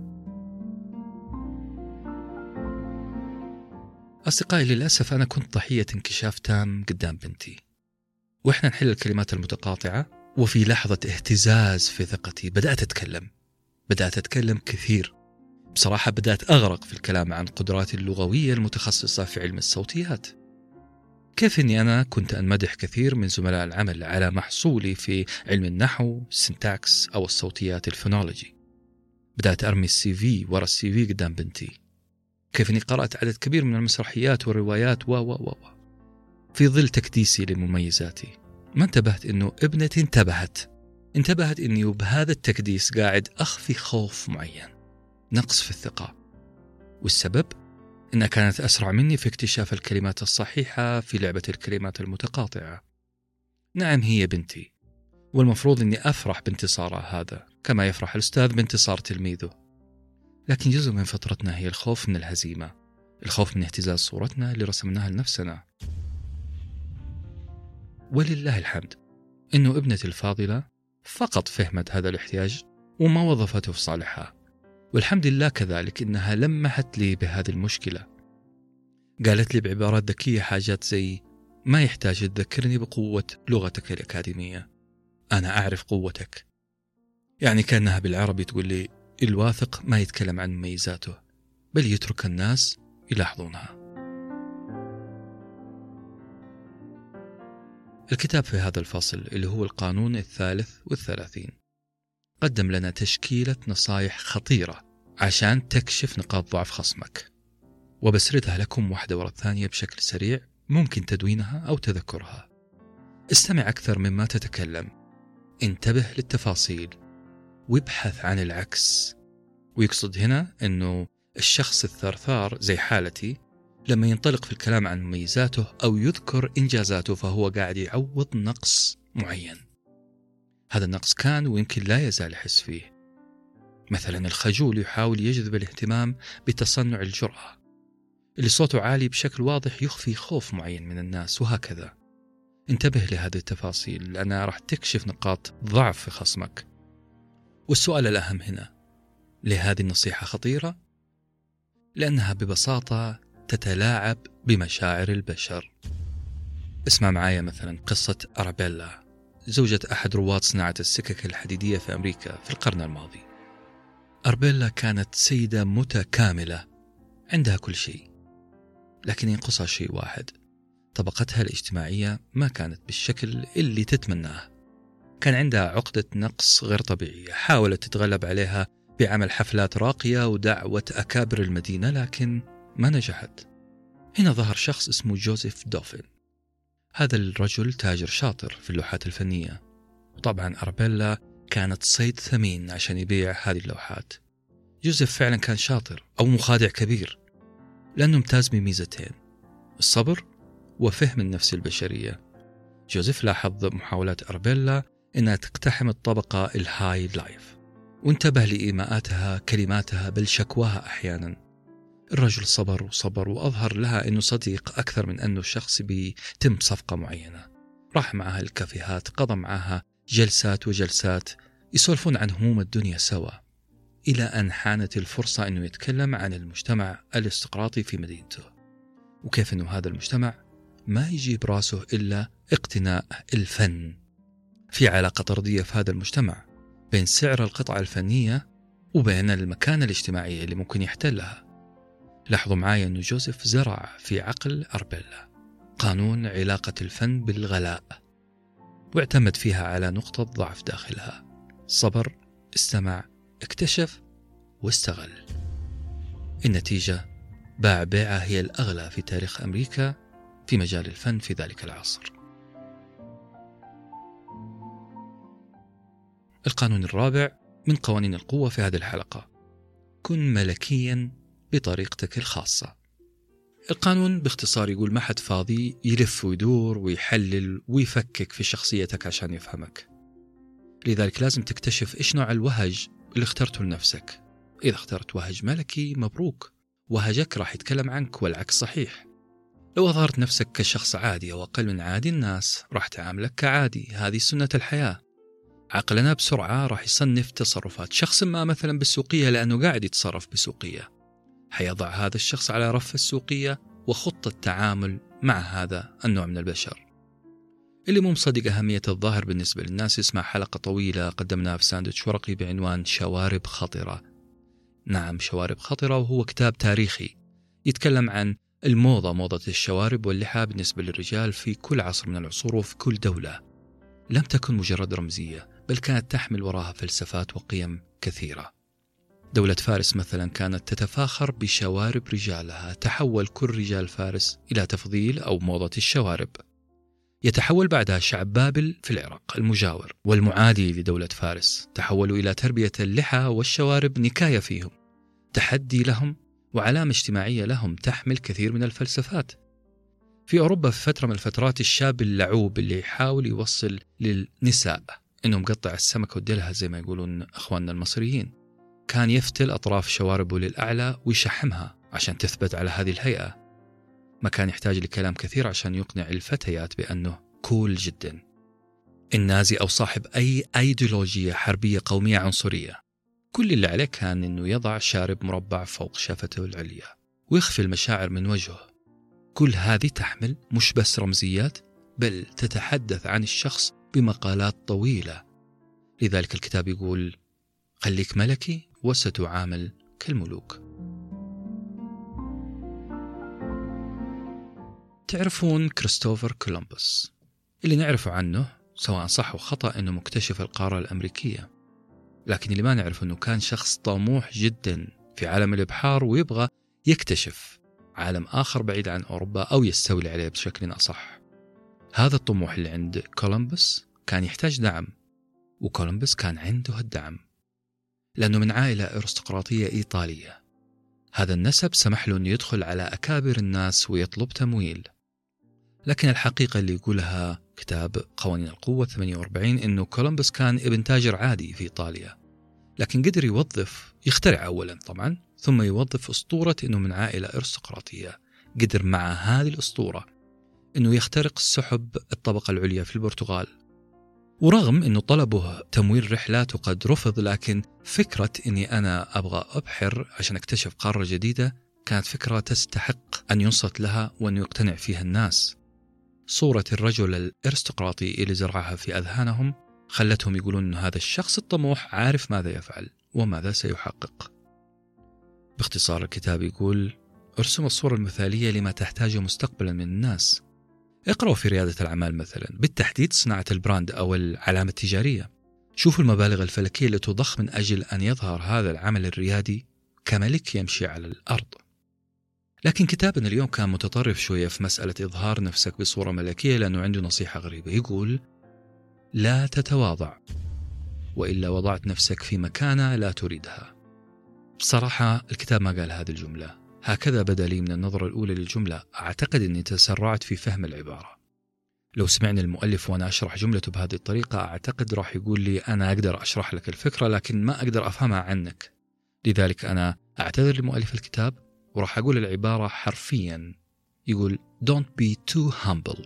أصدقائي، للأسف أنا كنت ضحية انكشاف تام قدام بنتي، وإحنا نحل الكلمات المتقاطعة، وفي لحظة اهتزاز في ثقتي بدأت أتكلم بدأت أتكلم كثير. بصراحة بدأت أغرق في الكلام عن قدراتي اللغوية المتخصصة في علم الصوتيات. كيف أني أنا كنت أنمدح كثير من زملاء العمل على محصولي في علم النحو، السنتاكس أو الصوتيات الفونولوجي. بدأت أرمي السي في ورا السي في قدام بنتي. كيف أني قرأت عدد كبير من المسرحيات والروايات و و و في ظل تكديسي لمميزاتي. ما انتبهت أنه ابنتي انتبهت انتبهت أني بهذا التكديس قاعد أخفي خوف معين، نقص في الثقة. والسبب إنها كانت أسرع مني في اكتشاف الكلمات الصحيحة في لعبة الكلمات المتقاطعة. نعم هي بنتي، والمفروض أني أفرح بانتصارها هذا كما يفرح الأستاذ بانتصار تلميذه. لكن جزء من فطرتنا هي الخوف من الهزيمة، الخوف من اهتزاز صورتنا اللي رسمناها لنفسنا. ولله الحمد إنه ابنتي الفاضلة فقط فهمت هذا الاحتياج وما وظفته في صالحها، والحمد لله كذلك إنها لمحت لي بهذه المشكلة. قالت لي بعبارات ذكية حاجات زي: ما يحتاج تذكرني بقوة لغتك الأكاديمية، أنا أعرف قوتك. يعني كأنها بالعربي تقول لي الواثق ما يتكلم عن مميزاته، بل يترك الناس يلاحظونها. الكتاب في هذا الفصل اللي هو القانون الثالث والثلاثين قدم لنا تشكيلة نصايح خطيرة عشان تكشف نقاط ضعف خصمك، وبسردها لكم واحدة ورا الثانية بشكل سريع، ممكن تدوينها أو تذكرها. استمع أكثر مما تتكلم، انتبه للتفاصيل، وابحث عن العكس. ويقصد هنا أنه الشخص الثرثار زي حالتي لما ينطلق في الكلام عن مميزاته أو يذكر إنجازاته فهو قاعد يعوض نقص معين. هذا النقص كان ويمكن لا يزال يحس فيه. مثلا الخجول يحاول يجذب الاهتمام بتصنع الجرأة، اللي صوته عالي بشكل واضح يخفي خوف معين من الناس، وهكذا. انتبه لهذه التفاصيل لأنها راح تكشف نقاط ضعف في خصمك. والسؤال الأهم هنا، ليه هذه النصيحة خطيرة؟ لأنها ببساطة تتلاعب بمشاعر البشر. اسمع معايا مثلا قصة أرابيلا، زوجة أحد رواد صناعة السكك الحديدية في أمريكا في القرن الماضي. أرابيلا كانت سيدة متكاملة، عندها كل شيء، لكن ينقصها شيء واحد: طبقتها الاجتماعية ما كانت بالشكل اللي تتمناه. كان عندها عقدة نقص غير طبيعية، حاولت تتغلب عليها بعمل حفلات راقية ودعوة أكابر المدينة، لكن ما نجحت. هنا ظهر شخص اسمه جوزيف دوفين. هذا الرجل تاجر شاطر في اللوحات الفنية، وطبعا أرابيلا كانت صيد ثمين عشان يبيع هذه اللوحات. جوزيف فعلا كان شاطر أو مخادع كبير، لأنه امتاز بميزتين: الصبر وفهم النفس البشرية. جوزيف لاحظ محاولات أرابيلا إنها تقتحم الطبقة الهاي لايف، وانتبه لإيماءاتها، كلماتها، بل شكواها أحيانا. الرجل صبر وصبر وأظهر لها أنه صديق أكثر من أنه شخص بيتم صفقة معينة. راح معها الكافيهات، قضى معها جلسات وجلسات يسولفون عن هموم الدنيا سوا، إلى أن حانت الفرصة أنه يتكلم عن المجتمع الاستقراطي في مدينته، وكيف أنه هذا المجتمع ما يجي براسه إلا اقتناء الفن. في علاقة طردية في هذا المجتمع بين سعر القطعة الفنية وبين المكانة الاجتماعية اللي ممكن يحتلها. لاحظوا معايا أنه جوزيف زرع في عقل أرابيلا قانون علاقة الفن بالغلاء، واعتمد فيها على نقطة ضعف داخلها: صبر، استمع، اكتشف، واستغل. النتيجة: باع بيعة هي الأغلى في تاريخ أمريكا في مجال الفن في ذلك العصر. القانون الرابع من قوانين القوة في هذه الحلقة: كن ملكيا بطريقتك الخاصة. القانون باختصار يقول ما حد فاضي يلف ويدور ويحلل ويفكك في شخصيتك عشان يفهمك، لذلك لازم تكتشف إيش نوع الوهج اللي اخترته لنفسك. إذا اخترت وهج ملكي مبروك، وهجك راح يتكلم عنك، والعكس صحيح. لو أظهرت نفسك كشخص عادي أو أقل من عادي، الناس راح تعاملك كعادي. هذه سنة الحياة. عقلنا بسرعة راح يصنف تصرفات شخص ما مثلا بالسوقية لأنه قاعد يتصرف بسوقية، حيضع هذا الشخص على رف السوقية وخطة تعامل مع هذا النوع من البشر. اللي مو مصدق أهمية الظاهر بالنسبة للناس يسمع حلقة طويلة قدمناها في ساندويتش ورقي بعنوان شوارب خطرة. نعم، شوارب خطرة، وهو كتاب تاريخي يتكلم عن الموضة، موضة الشوارب واللحى بالنسبة للرجال في كل عصر من العصور وفي كل دولة. لم تكن مجرد رمزية، بل كانت تحمل وراها فلسفات وقيم كثيرة. دولة فارس مثلا كانت تتفاخر بشوارب رجالها. تحول كل رجال فارس إلى تفضيل أو موضة الشوارب. يتحول بعدها شعب بابل في العراق المجاور والمعادي لدولة فارس، تحولوا إلى تربية اللحى والشوارب نكاية فيهم، تحدي لهم وعلامة اجتماعية لهم تحمل كثير من الفلسفات. في أوروبا في فترة من الفترات الشاب اللعوب اللي يحاول يوصل للنساء إنه مقطع السمكة وديلها زي ما يقولون أخواننا المصريين، كان يفتل أطراف شواربه للأعلى ويشحمها عشان تثبت على هذه الهيئة. ما كان يحتاج لكلام كثير عشان يقنع الفتيات بأنه كول جدا. النازي أو صاحب أي أيديولوجية حربية قومية عنصرية، كل اللي عليه كان إنه يضع شارب مربع فوق شفته العليا ويخفي المشاعر من وجهه. كل هذه تحمل مش بس رمزيات، بل تتحدث عن الشخص بمقالات طويلة. لذلك الكتاب يقول: خليك ملكي وستعامل كالملوك. تعرفون كريستوفر كولومبوس؟ اللي نعرفه عنه سواء صح وخطأ أنه مكتشف القارة الأمريكية، لكن اللي ما نعرفه أنه كان شخص طموح جدا في عالم الإبحار ويبغى يكتشف عالم آخر بعيد عن أوروبا أو يستولي عليه بشكل أصح. هذا الطموح اللي عند كولومبوس كان يحتاج دعم، وكولومبوس كان عنده الدعم لأنه من عائلة أرستقراطية إيطالية. هذا النسب سمح له أنه يدخل على أكابر الناس ويطلب تمويل. لكن الحقيقة اللي يقولها كتاب قوانين القوة ثمانية وأربعين إنه كولومبوس كان ابن تاجر عادي في إيطاليا، لكن قدر يوظف يخترع أولا طبعا، ثم يوظف أسطورة إنه من عائلة أرستقراطية. قدر مع هذه الأسطورة إنه يخترق السحب الطبقة العليا في البرتغال. ورغم إنه طلبه تمويل رحلاته قد رفض، لكن فكرة إني أنا أبغى أبحر عشان أكتشف قارة جديدة كانت فكرة تستحق أن ينصت لها وأن يقتنع فيها الناس. صورة الرجل الأرستقراطي اللي زرعها في أذهانهم خلتهم يقولون أن هذا الشخص الطموح عارف ماذا يفعل وماذا سيحقق. باختصار الكتاب يقول: ارسم الصورة المثالية لما تحتاجه مستقبلا من الناس. اقرأوا في ريادة الأعمال مثلا، بالتحديد صناعة البراند أو العلامة التجارية. شوفوا المبالغ الفلكية التي تضخ من أجل أن يظهر هذا العمل الريادي كملك يمشي على الأرض. لكن كتابنا اليوم كان متطرف شوية في مسألة إظهار نفسك بصورة ملكية، لأنه عنده نصيحة غريبة. يقول: لا تتواضع، وإلا وضعت نفسك في مكانة لا تريدها. بصراحة الكتاب ما قال هذه الجملة، هكذا بدأ لي من النظرة الأولى للجملة. أعتقد أني تسرعت في فهم العبارة. لو سمعني المؤلف وأنا أشرح جملته بهذه الطريقة أعتقد راح يقول لي أنا أقدر أشرح لك الفكرة لكن ما أقدر أفهمها عنك. لذلك أنا أعتذر لمؤلف الكتاب وراح أقول العبارة حرفيا. يقول don't be too humble.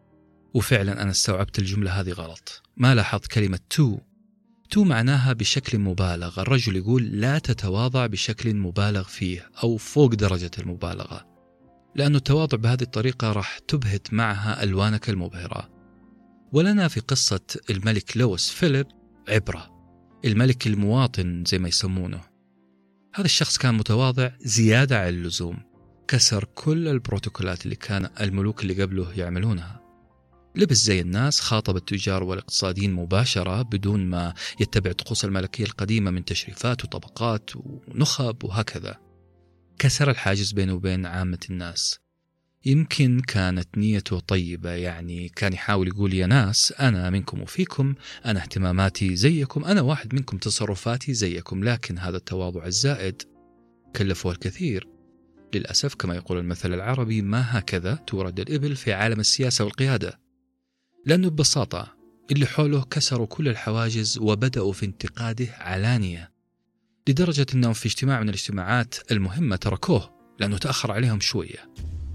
وفعلا أنا استوعبت الجملة هذه غلط، ما لاحظت كلمة too. too معناها بشكل مبالغ. الرجل يقول لا تتواضع بشكل مبالغ فيه أو فوق درجة المبالغة، لأن التواضع بهذه الطريقة راح تبهت معها ألوانك المبهرة. ولنا في قصة الملك لويس فيليب عبرة، الملك المواطن زي ما يسمونه. هذا الشخص كان متواضع زيادة عن اللزوم، كسر كل البروتوكولات اللي كان الملوك اللي قبله يعملونها. لبس زي الناس، خاطب التجار والاقتصاديين مباشرة بدون ما يتبع طقوس الملكية القديمة من تشريفات وطبقات ونخب وهكذا. كسر الحاجز بينه وبين عامة الناس. يمكن كانت نيته طيبة، يعني كان يحاول يقول يا ناس أنا منكم وفيكم، أنا اهتماماتي زيكم، أنا واحد منكم تصرفاتي زيكم. لكن هذا التواضع الزائد كلفه الكثير. للأسف كما يقول المثل العربي ما هكذا تورد الإبل في عالم السياسة والقيادة، لأنه ببساطة اللي حوله كسروا كل الحواجز وبدأوا في انتقاده علانية، لدرجة أنهم في اجتماع من الاجتماعات المهمة تركوه لأنه تأخر عليهم شوية.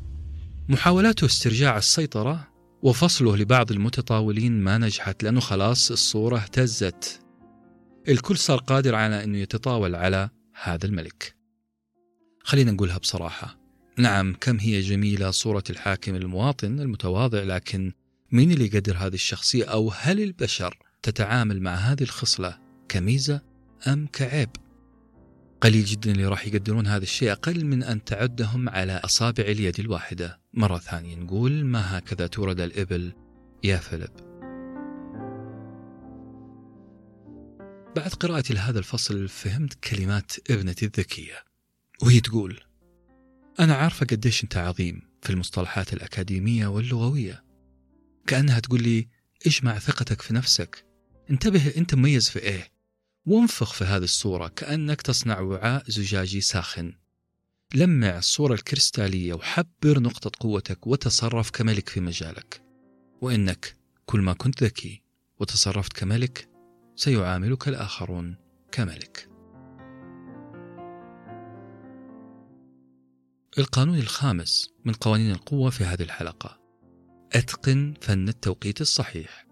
محاولاته استرجاع السيطرة وفصله لبعض المتطاولين ما نجحت، لأنه خلاص الصورة اهتزت. الكل صار قادر على أنه يتطاول على هذا الملك. خلينا نقولها بصراحة، نعم كم هي جميلة صورة الحاكم المواطن المتواضع، لكن مين اللي يقدر هذه الشخصية؟ أو هل البشر تتعامل مع هذه الخصلة كميزة أم كعيب؟ قليل جدا اللي راح يقدرون هذا الشيء، أقل من أن تعدهم على أصابع اليد الواحدة. مرة ثانية نقول ما هكذا تورد الإبل يا فيليب. بعد قراءتي لهذا الفصل فهمت كلمات ابنتي الذكية وهي تقول: أنا عارفة قديش أنت عظيم في المصطلحات الأكاديمية واللغوية. كأنها تقول لي اجمع ثقتك في نفسك، انتبه أنت مميز في إيه، وانفخ في هذه الصورة كأنك تصنع وعاء زجاجي ساخن. لمع الصورة الكريستالية وحبر نقطة قوتك وتصرف كملك في مجالك، وإنك كل ما كنت ذكي وتصرفت كملك سيعاملك الآخرون كملك. القانون الخامس من قوانين القوة في هذه الحلقة: أتقن فن التوقيت الصحيح.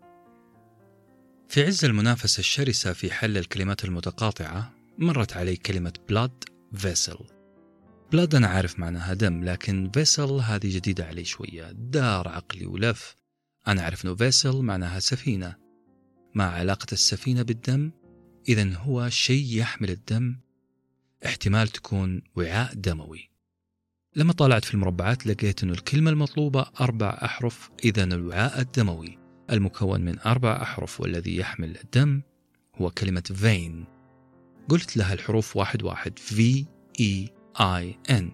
في عز المنافسة الشرسة في حل الكلمات المتقاطعة مرت علي كلمة blood vessel. blood أنا عارف معناها دم، لكن vessel هذه جديدة علي شوية، دار عقلي ولف. أنا أعرف إنه vessel معناها سفينة. ما علاقة السفينة بالدم؟ إذن هو شيء يحمل الدم، احتمال تكون وعاء دموي. لما طالعت في المربعات لقيت إنه الكلمة المطلوبة أربع أحرف، إذن الوعاء الدموي المكون من أربع أحرف والذي يحمل الدم هو كلمة vein. قلت لها الحروف واحد واحد V E I N.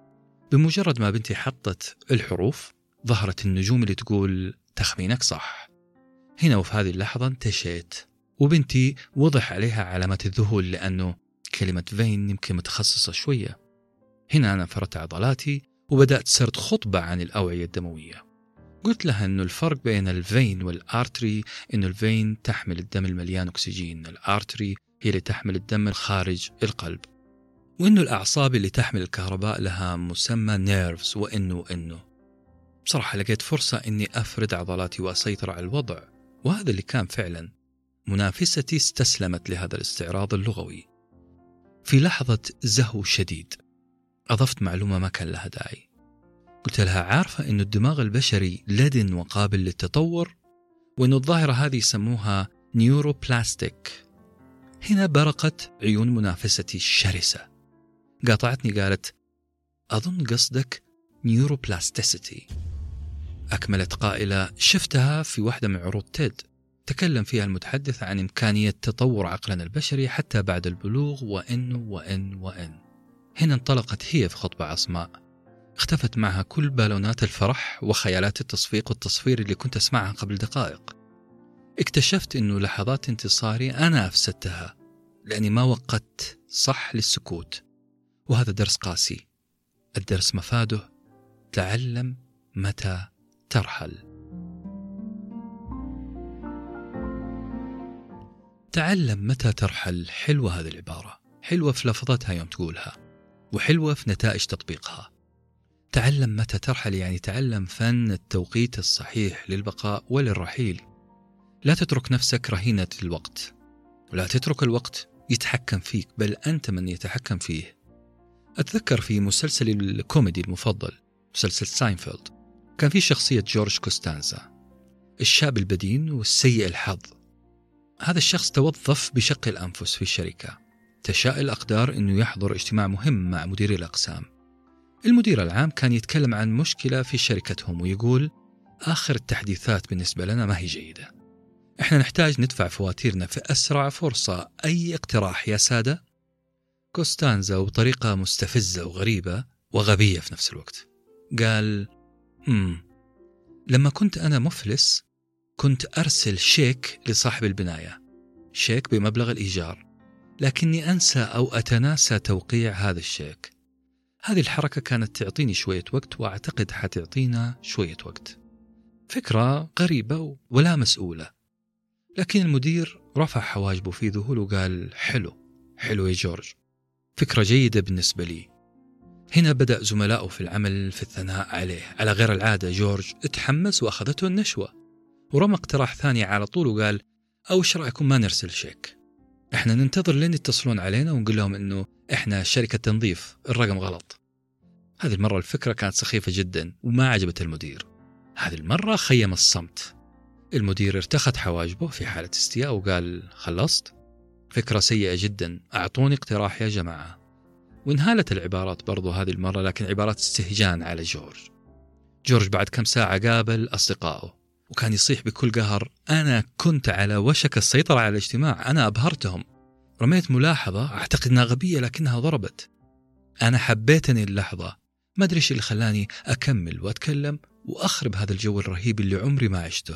بمجرد ما بنتي حطت الحروف ظهرت النجوم اللي تقول تخمينك صح. هنا وفي هذه اللحظة انتشيت، وبنتي وضح عليها علامات الذهول لأنه كلمة vein يمكن متخصصة شوية. هنا أنا فرت عضلاتي وبدأت سرد خطبة عن الأوعية الدموية. قلت لها أنه الفرق بين الفين والآرتري أنه الفين تحمل الدم المليان أكسجين، الآرتري هي اللي تحمل الدم الخارج القلب، وأنه الأعصاب اللي تحمل الكهرباء لها مسمى نيرفز، وأنه أنه بصراحة لقيت فرصة أني أفرد عضلاتي وأسيطر على الوضع، وهذا اللي كان فعلا. منافستي استسلمت لهذا الاستعراض اللغوي. في لحظة زهو شديد أضفت معلومة ما كان لها داعي. قلت لها عارفة أن الدماغ البشري لدن وقابل للتطور، وأن الظاهرة هذه يسموها نيوروبلاستيك. هنا برقت عيون منافستي الشرسة، قاطعتني قالت أظن قصدك نيوروبلاستيسيتي. أكملت قائلة شفتها في واحدة من عروض تيد تكلم فيها المتحدث عن إمكانية تطور عقلنا البشري حتى بعد البلوغ، وإن وإن وإن. هنا انطلقت هي في خطبة عصماء، اختفت معها كل بالونات الفرح وخيالات التصفيق والتصفير اللي كنت أسمعها قبل دقائق. اكتشفت أنه لحظات انتصاري أنا أفسدتها لأني ما وقت صح للسكوت، وهذا درس قاسي. الدرس مفاده تعلم متى ترحل. تعلم متى ترحل، حلوة هذه العبارة، حلوة في لفظتها يوم تقولها، وحلوة في نتائج تطبيقها. تعلم متى ترحل يعني تعلم فن التوقيت الصحيح للبقاء وللرحيل. لا تترك نفسك رهينة الوقت، ولا تترك الوقت يتحكم فيك، بل أنت من يتحكم فيه. أتذكر في مسلسل الكوميدي المفضل مسلسل ساينفيلد كان في شخصية جورج كوستانزا، الشاب البدين والسيء الحظ. هذا الشخص توظف بشق الأنفس في الشركة. تشاء الأقدار أنه يحضر اجتماع مهم مع مدير الأقسام. المدير العام كان يتكلم عن مشكلة في شركتهم ويقول آخر التحديثات بالنسبة لنا ما هي جيدة، إحنا نحتاج ندفع فواتيرنا في أسرع فرصة، أي اقتراح يا سادة؟ كوستانزا وبطريقة مستفزة وغريبة وغبية في نفس الوقت قال مم. لما كنت أنا مفلس كنت أرسل شيك لصاحب البناية، شيك بمبلغ الإيجار، لكني أنسى أو أتناسى توقيع هذا الشيك. هذه الحركة كانت تعطيني شوية وقت، وأعتقد حتعطينا شوية وقت. فكرة غريبة ولا مسؤولة، لكن المدير رفع حواجبه في ذهول وقال حلو حلو يا جورج، فكرة جيدة بالنسبة لي. هنا بدأ زملائه في العمل في الثناء عليه. على غير العادة جورج اتحمس وأخذته النشوة، ورمى اقتراح ثاني على طول وقال أو إيش رأيكم ما نرسل شيك، إحنا ننتظر لين يتصلون علينا ونقول لهم إنه إحنا شركة تنظيف، الرقم غلط. هذه المرة الفكرة كانت سخيفة جدا وما عجبت المدير. هذه المرة خيم الصمت. المدير ارتخت حواجبه في حالة استياء وقال خلصت؟ فكرة سيئة جدا، أعطوني اقتراح يا جماعة. وانهالت العبارات برضو هذه المرة، لكن عبارات استهجان على جورج. جورج بعد كم ساعة قابل أصدقائه وكان يصيح بكل قهر أنا كنت على وشك السيطرة على الاجتماع، أنا أبهرتهم. رميت ملاحظة أعتقد أنها غبية لكنها ضربت. أنا حبيتني اللحظة، ما أدري إيش اللي خلاني أكمل وأتكلم وأخرب هذا الجو الرهيب اللي عمري ما عشته.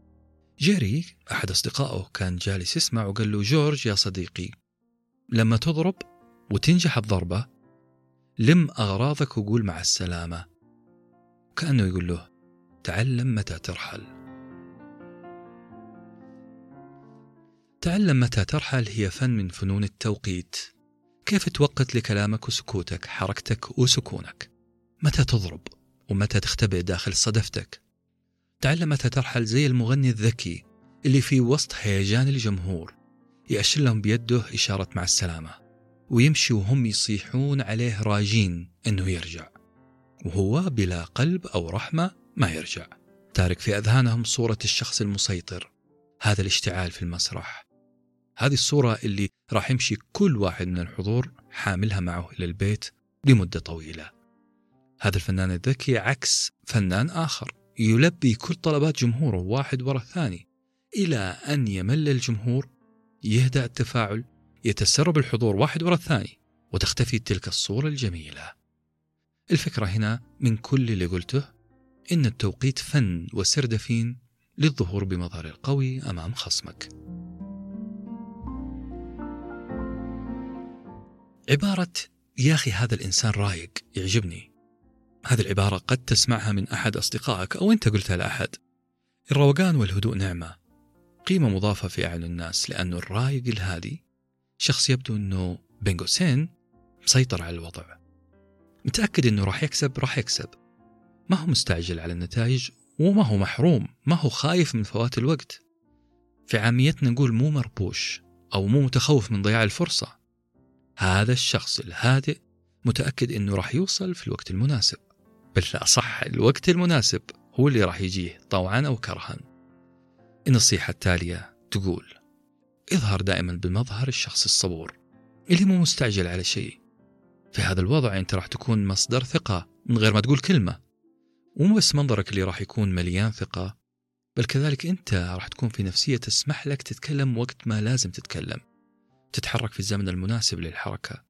جيري أحد أصدقائه كان جالس يسمع وقال له جورج يا صديقي، لما تضرب وتنجح الضربة لم أغراضك وقول مع السلامة. كأنه يقول له تعلم متى ترحل. تعلم متى ترحل هي فن من فنون التوقيت. كيف توقت لكلامك وسكوتك، حركتك وسكونك، متى تضرب ومتى تختبئ داخل صدفتك. تعلم متى ترحل زي المغني الذكي اللي في وسط هيجان الجمهور يأشر لهم بيده إشارة مع السلامة. ويمشي وهم يصيحون عليه راجين أنه يرجع، وهو بلا قلب أو رحمة ما يرجع، تارك في أذهانهم صورة الشخص المسيطر، هذا الاشتعال في المسرح. هذه الصورة اللي راح يمشي كل واحد من الحضور حاملها معه إلى البيت لمدة طويلة. هذا الفنان الذكي عكس فنان آخر يلبي كل طلبات جمهوره واحد وراء الثاني إلى أن يمل الجمهور، يهدأ التفاعل، يتسرب الحضور واحد وراء الثاني، وتختفي تلك الصورة الجميلة. الفكرة هنا من كل اللي قلته إن التوقيت فن وسردفين للظهور بمظهر القوي أمام خصمك. عبارة يا أخي هذا الإنسان رايق يعجبني، هذه العبارة قد تسمعها من أحد أصدقائك أو أنت قلتها لأحد. الروقان والهدوء نعمة، قيمة مضافة في أعين الناس، لأنه الرايق الهادي شخص يبدو أنه بين قوسين مسيطر على الوضع، متأكد أنه راح يكسب راح يكسب، ما هو مستعجل على النتائج وما هو محروم، ما هو خايف من فوات الوقت. في عاميتنا نقول مو مربوش أو مو متخوف من ضياع الفرصة. هذا الشخص الهادئ متأكد أنه راح يوصل في الوقت المناسب، بل لا صح الوقت المناسب هو اللي راح يجيه طوعا أو كرها. النصيحة التالية تقول اظهر دائما بمظهر الشخص الصبور اللي مو مستعجل على شيء. في هذا الوضع أنت راح تكون مصدر ثقة من غير ما تقول كلمة، ومو بس منظرك اللي راح يكون مليان ثقة، بل كذلك أنت راح تكون في نفسية تسمح لك تتكلم وقت ما لازم تتكلم، تتحرك في الزمن المناسب للحركة.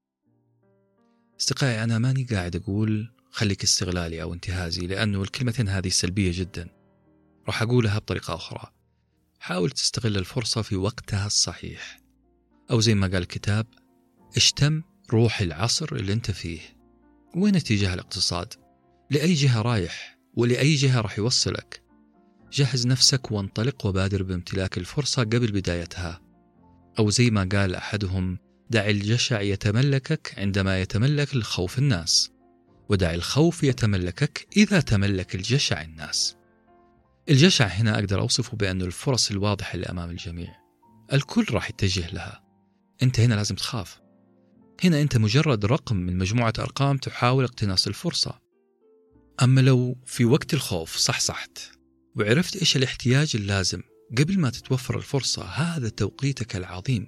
أصدقائي، أنا ماني قاعد أقول خليك استغلالي أو انتهازي، لأنه الكلمتين هذه سلبية جدا. راح أقولها بطريقة أخرى، حاول تستغل الفرصة في وقتها الصحيح، أو زي ما قال الكتاب اشتم روح العصر اللي انت فيه. وين اتجاه الاقتصاد؟ لأي جهة رايح ولأي جهة راح يوصلك؟ جهز نفسك وانطلق وبادر بامتلاك الفرصة قبل بدايتها، أو زي ما قال أحدهم دع الجشع يتملكك عندما يتملك الخوف الناس، ودع الخوف يتملكك إذا تملك الجشع الناس. الجشع هنا أقدر أوصفه بأن الفرص الواضحة اللي أمام الجميع الكل راح يتجه لها، أنت هنا لازم تخاف. هنا أنت مجرد رقم من مجموعة أرقام تحاول اقتناص الفرصة. أما لو في وقت الخوف صحصحت وعرفت إيش الاحتياج اللازم قبل ما تتوفر الفرصة، هذا توقيتك العظيم.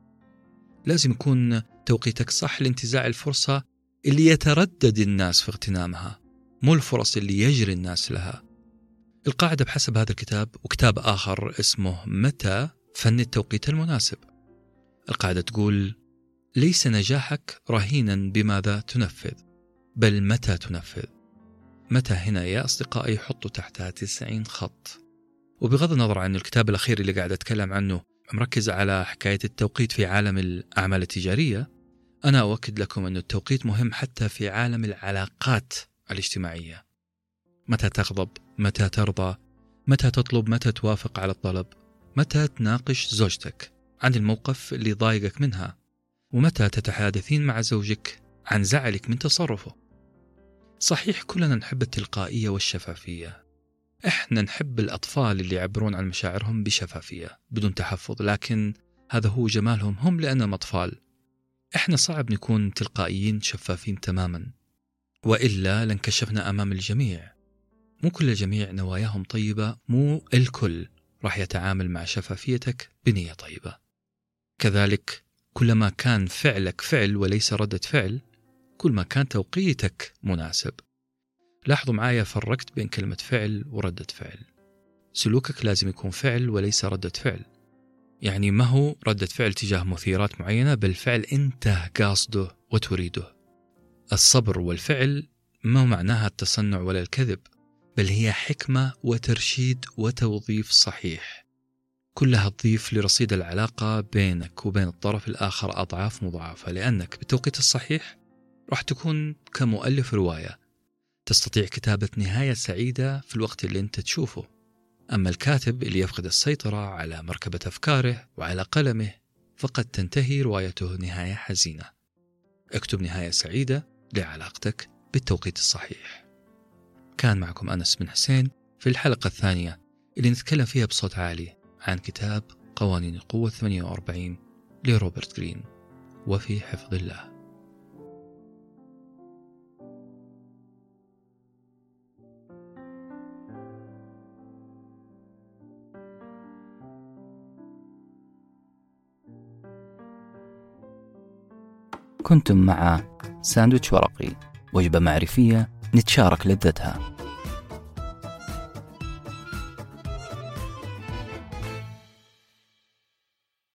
لازم يكون توقيتك صح لانتزاع الفرصة اللي يتردد الناس في اغتنامها، مو الفرص اللي يجري الناس لها. القاعدة بحسب هذا الكتاب وكتاب آخر اسمه متى فن التوقيت المناسب، القاعدة تقول ليس نجاحك رهينا بماذا تنفذ، بل متى تنفذ. متى هنا يا أصدقائي حطوا تحتها تسعين خط. وبغض النظر عن الكتاب الأخير اللي قاعد أتكلم عنه مركز على حكاية التوقيت في عالم الأعمال التجارية، أنا أؤكد لكم أن التوقيت مهم حتى في عالم العلاقات الاجتماعية. متى تغضب، متى ترضى، متى تطلب، متى توافق على الطلب، متى تناقش زوجتك عن الموقف اللي ضايقك منها، ومتى تتحادثين مع زوجك عن زعلك من تصرفه. صحيح كلنا نحب التلقائية والشفافية، إحنا نحب الأطفال اللي يعبرون عن مشاعرهم بشفافية بدون تحفظ، لكن هذا هو جمالهم هم لأنهم أطفال. إحنا صعب نكون تلقائيين شفافين تماما، وإلا لانكشفنا أمام الجميع. مو كل الجميع نواياهم طيبة، مو الكل راح يتعامل مع شفافيتك بنية طيبة. كذلك كلما كان فعلك فعل وليس ردة فعل، كل ما كان توقيتك مناسب. لاحظوا معايا فرقت بين كلمة فعل وردة فعل. سلوكك لازم يكون فعل وليس ردة فعل، يعني ما هو ردة فعل تجاه مثيرات معينة، بل فعل أنت قاصده وتريده. الصبر والفعل ما معناها التصنع ولا الكذب، بل هي حكمة وترشيد وتوظيف صحيح، كلها تضيف لرصيد العلاقة بينك وبين الطرف الآخر أضعاف مضاعفة، لأنك بالتوقيت الصحيح راح تكون كمؤلف رواية، تستطيع كتابة نهاية سعيدة في الوقت اللي أنت تشوفه. أما الكاتب اللي يفقد السيطرة على مركبة أفكاره وعلى قلمه، فقد تنتهي روايته نهاية حزينة. اكتب نهاية سعيدة لعلاقتك بالتوقيت الصحيح. كان معكم أنس بن حسين في الحلقة الثانية اللي نتكلم فيها بصوت عالي عن كتاب قوانين القوة ثمانية وأربعين لروبرت غرين. وفي حفظ الله. كنتم مع ساندويتش ورقي، وجبة معرفية نتشارك لذتها.